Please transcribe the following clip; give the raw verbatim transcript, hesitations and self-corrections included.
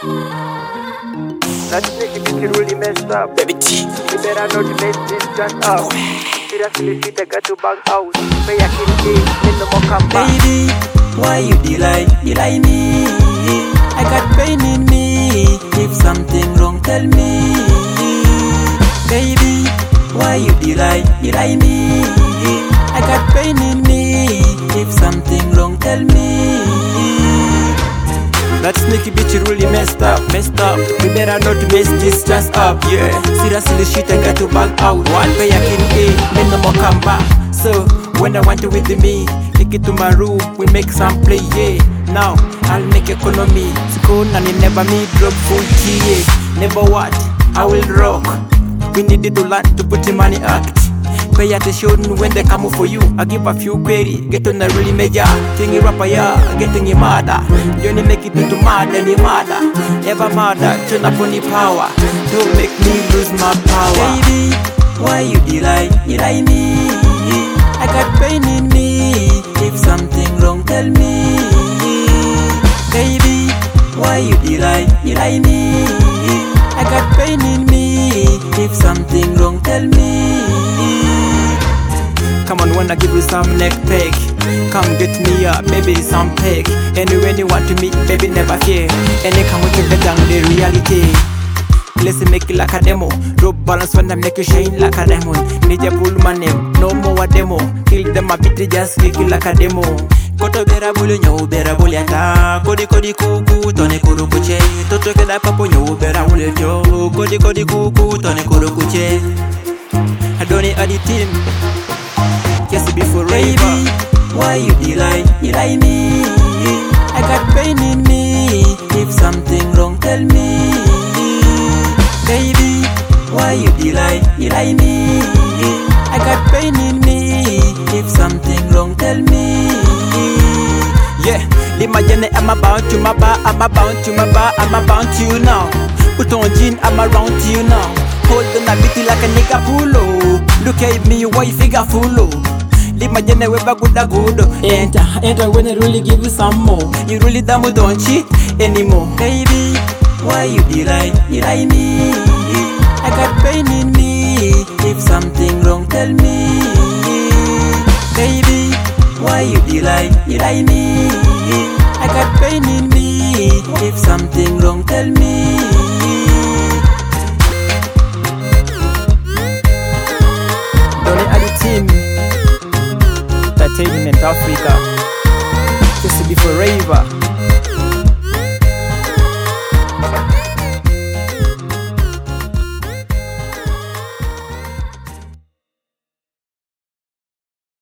That nigga get really messed up. Baby T. You better not mess this just up. Seriously, shit, I got to bang out. May I kill it in the more come back. Baby, why you delay, delay me? I got pain in me. If something wrong, tell me. Baby, why you delay, delay me? I got pain in me. If something wrong, tell me. That sneaky bitch really messed up, messed up. We better not mess this just up, yeah. Seriously shit, I got to bang out. One pay I can get, then no more come back. So when I want you with me, take it to my room, we make some play, yeah. Now I'll make economy, school and it never me drop full G, yeah. Never what, I will rock. We needed to learn to put the money act. Pay attention when they come for you. I give a few query, get on a really major thing rapper, yeah, getting you murder. You only make it into mad and you murder. Ever murder, turn up on the power. Don't make me lose my power. Baby, why you delay, delay me? I got pain in me. If something wrong, tell me. Baby, why you delay, delay me? I got pain in me. If something wrong, tell me. Come on, wanna give you some neck peg. Come get me up, baby, some peg. Anywhere you want to meet, baby, never fear. Any come with you down the reality. Let's make it like a demo. Drop balance when I make you shine like a diamond. Ninja pull my name, no more a demo. Kill them a bit, just make it like a demo. Koto bera bulu nyo bera bulu ata. Kodi kodi kuku tone kuru kuche. Toto keda papo nyo bera bulu jo. Kodi kodi kuku tone kuru kuche. I don't need a team. Just be forever. Baby, why you delay, delay me? I got pain in me. If something wrong, tell me. Baby, why you delay, delay me? I got pain in me. If something wrong, tell me. Yeah, imagine I'm about you, my bar, I'm about you, my bar, I'm about you now. Put on jean, I'm around you now. Hold on a bit like a nigga pulo. Look at me, why you figure full? Imagine we back with a good. Enter, enter when I really give you some more. You really damn don't cheat anymore. Baby, why you delay, delay me? I got pain in me. If something wrong, tell me. Baby, why you delay, delay me? I got pain in me. If something wrong, tell me. Don't need a team. Entertainment Africa.